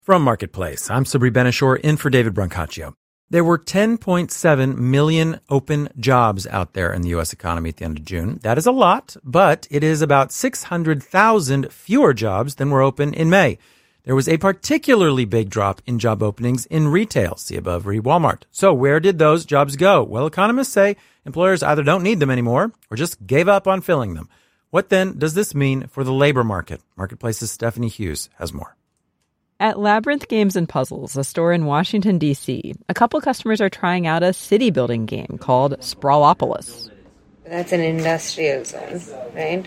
From Marketplace, I'm Sabri Benishore in for David Brancaccio. There were 10.7 million open jobs out there in the U.S. economy at the end of June. That is a lot, but it is about 600,000 fewer jobs than were open in May. There was a particularly big drop in job openings in retail. See above, read Walmart. So where did those jobs go? Well, economists say employers either don't need them anymore or just gave up on filling them. What then does this mean for the labor market? Marketplace's Stephanie Hughes has more. At Labyrinth Games and Puzzles, a store in Washington, D.C., a couple customers are trying out a city-building game called Sprawlopolis. That's an industrial zone, right?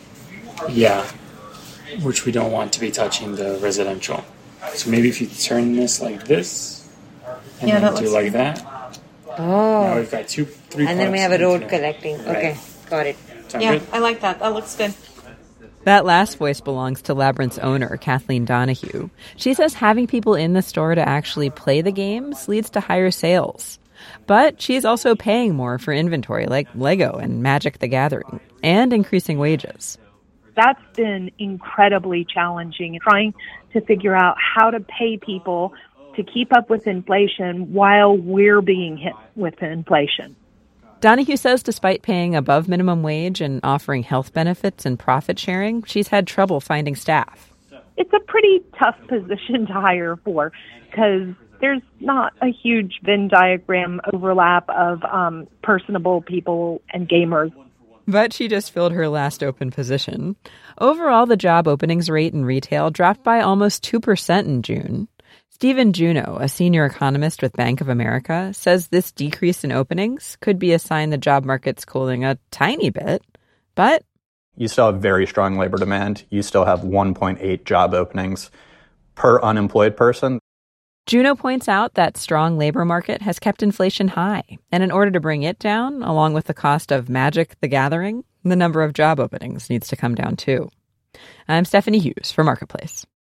Yeah, which we don't want to be touching the residential. So maybe if you turn this like this, and then do like that. Oh. Now we've got 3 And then we have a road collecting. Right. Okay, got it. Sound good? I like that. That looks good. That last voice belongs to Labyrinth's owner, Kathleen Donahue. She says having people in the store to actually play the games leads to higher sales. But she's also paying more for inventory like Lego and Magic the Gathering, and increasing wages. That's been incredibly challenging, trying to figure out how to pay people to keep up with inflation while we're being hit with inflation. Donahue says despite paying above minimum wage and offering health benefits and profit sharing, she's had trouble finding staff. It's a pretty tough position to hire for because there's not a huge Venn diagram overlap of personable people and gamers. But she just filled her last open position. Overall, the job openings rate in retail dropped by almost 2% in June. Stephen Juneau, a senior economist with Bank of America, says this decrease in openings could be a sign the job market's cooling a tiny bit, but you still have very strong labor demand. You still have 1.8 job openings per unemployed person. Juneau points out that strong labor market has kept inflation high, and in order to bring it down, along with the cost of Magic the Gathering, the number of job openings needs to come down too. I'm Stephanie Hughes for Marketplace.